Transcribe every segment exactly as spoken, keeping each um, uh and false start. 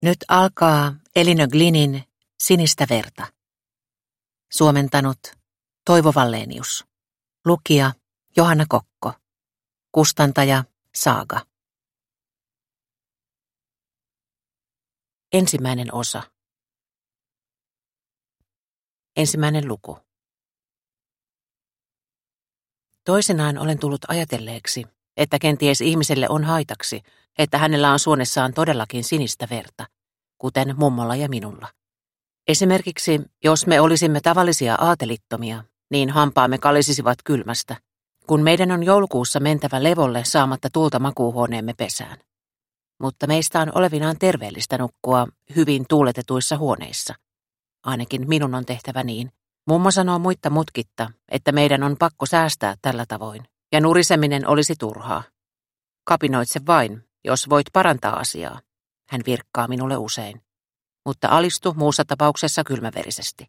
Nyt alkaa Elinor Glynnin Sinistä verta. Suomentanut Toivo Wallenius. Lukija Johanna Kokko. Kustantaja Saaga. Ensimmäinen osa. Ensimmäinen luku. Toisinaan olen tullut ajatelleeksi, että kenties ihmiselle on haitaksi, että hänellä on suonessaan todellakin sinistä verta, kuten mummolla ja minulla. Esimerkiksi, jos me olisimme tavallisia aatelittomia, niin hampaamme kalisisivat kylmästä, kun meidän on joulukuussa mentävä levolle saamatta tulta makuuhuoneemme pesään. Mutta meistä on olevinaan terveellistä nukkua hyvin tuuletetuissa huoneissa. Ainakin minun on tehtävä niin. Mummo sanoo muitta mutkitta, että meidän on pakko säästää tällä tavoin, ja nuriseminen olisi turhaa. Kapinoitse vain, jos voit parantaa asiaa, hän virkkaa minulle usein, mutta alistu muussa tapauksessa kylmäverisesti.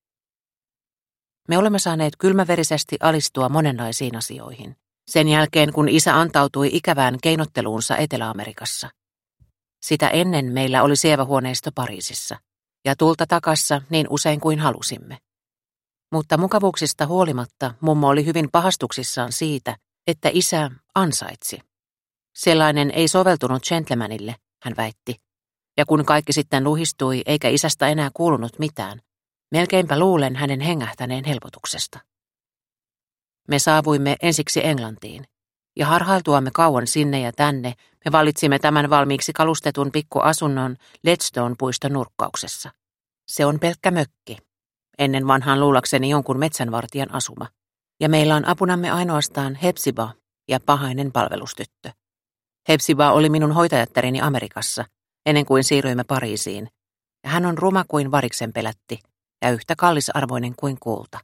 Me olemme saaneet kylmäverisesti alistua monenlaisiin asioihin, sen jälkeen kun isä antautui ikävään keinotteluunsa Etelä-Amerikassa. Sitä ennen meillä oli sievähuoneisto Pariisissa, ja tulta takassa niin usein kuin halusimme. Mutta mukavuuksista huolimatta mummo oli hyvin pahastuksissaan siitä, että isä ansaitsi. Sellainen ei soveltunut gentlemanille, hän väitti, ja kun kaikki sitten luhistui eikä isästä enää kuulunut mitään, melkeinpä luulen hänen hengähtäneen helpotuksesta. Me saavuimme ensiksi Englantiin, ja harhailtuamme kauan sinne ja tänne me valitsimme tämän valmiiksi kalustetun pikkuasunnon Ledstone-puiston nurkkauksessa. Se on pelkkä mökki, ennen vanhaan luulakseni jonkun metsänvartijan asuma, ja meillä on apunamme ainoastaan Hepzibah ja pahainen palvelustyttö. Hepzibah oli minun hoitajattäreni Amerikassa, ennen kuin siirryimme Pariisiin, ja hän on ruma kuin variksen pelätti ja yhtä kallisarvoinen kuin kulta.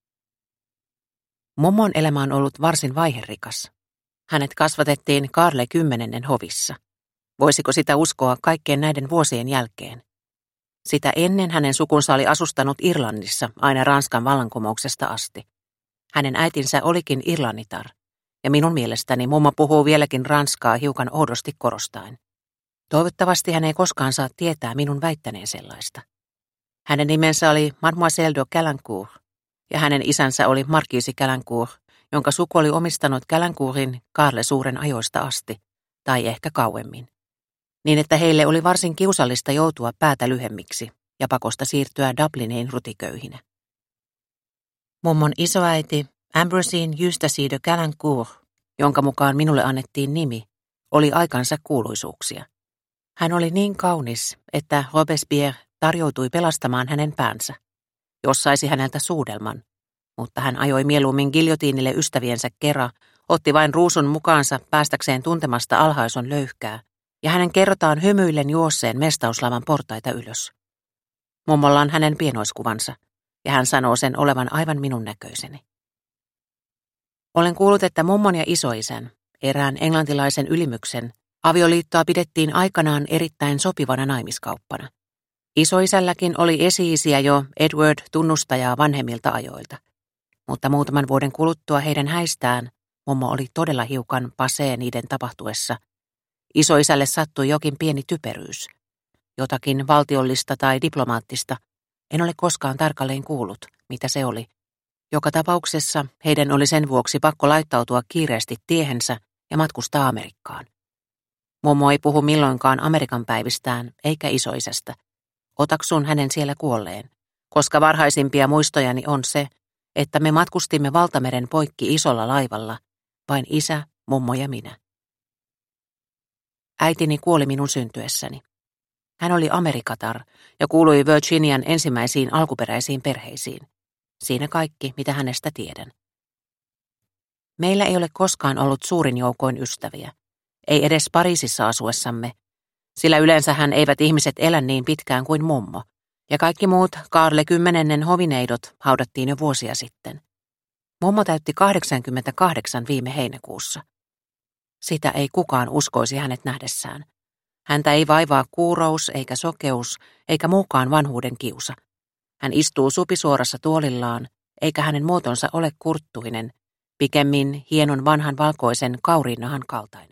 Mummon elämä on ollut varsin vaiherikas. Hänet kasvatettiin Karle kymmenennen hovissa. Voisiko sitä uskoa kaikkien näiden vuosien jälkeen? Sitä ennen hänen sukunsa oli asustanut Irlannissa aina Ranskan vallankumouksesta asti. Hänen äitinsä olikin irlannitar, ja minun mielestäni mummo puhuu vieläkin ranskaa hiukan oudosti korostaen. Toivottavasti hän ei koskaan saa tietää minun väittäneen sellaista. Hänen nimensä oli Mademoiselle de Calancourt, ja hänen isänsä oli markiisi Calancourt, jonka suku oli omistanut Calancourtin Karle suuren ajoista asti, tai ehkä kauemmin. Niin että heille oli varsin kiusallista joutua päätä lyhemmiksi ja pakosta siirtyä Dubliniin rutiköyhinä. Mummon isoäiti, Ambrosine Eustace de Calancourt, jonka mukaan minulle annettiin nimi, oli aikansa kuuluisuuksia. Hän oli niin kaunis, että Robespierre tarjoutui pelastamaan hänen päänsä, jos saisi häneltä suudelman, mutta hän ajoi mieluummin giljotiinille ystäviensä kera, otti vain ruusun mukaansa päästäkseen tuntemasta alhaison löyhkää, ja hänen kerrotaan hymyillen juosseen mestauslavan portaita ylös. Mummolla on hänen pienoiskuvansa, ja hän sanoo sen olevan aivan minun näköiseni. Olen kuullut, että mummon ja isoisän, erään englantilaisen ylimyksen, avioliittoa pidettiin aikanaan erittäin sopivana naimiskauppana. Isoisälläkin oli esi-isiä jo Edward tunnustajaa vanhemmilta ajoilta, mutta muutaman vuoden kuluttua heidän häistään mummo oli todella hiukan pasee niiden tapahtuessa. Isoisälle sattui jokin pieni typeryys, jotakin valtiollista tai diplomaattista, en ole koskaan tarkalleen kuullut, mitä se oli. Joka tapauksessa heidän oli sen vuoksi pakko laittautua kiireesti tiehensä ja matkustaa Amerikkaan. Mummo ei puhu milloinkaan Amerikan päivistään eikä isoisästä. Otaksun hänen siellä kuolleen, koska varhaisimpia muistojani on se, että me matkustimme valtameren poikki isolla laivalla, vain isä, mummo ja minä. Äitini kuoli minun syntyessäni. Hän oli amerikatar ja kuului Virginian ensimmäisiin alkuperäisiin perheisiin. Siinä kaikki, mitä hänestä tiedän. Meillä ei ole koskaan ollut suurin joukoin ystäviä, ei edes Pariisissa asuessamme, sillä yleensähän eivät ihmiset elä niin pitkään kuin mummo, ja kaikki muut Karle kymmenennen hovineidot haudattiin jo vuosia sitten. Mummo täytti kahdeksankymmentäkahdeksan viime heinäkuussa. Sitä ei kukaan uskoisi hänet nähdessään. Häntä ei vaivaa kuurous eikä sokeus eikä muukaan vanhuuden kiusa. Hän istuu supisuorassa tuolillaan, eikä hänen muotonsa ole kurttuinen, pikemmin hienon vanhan valkoisen kauriinahan kaltainen.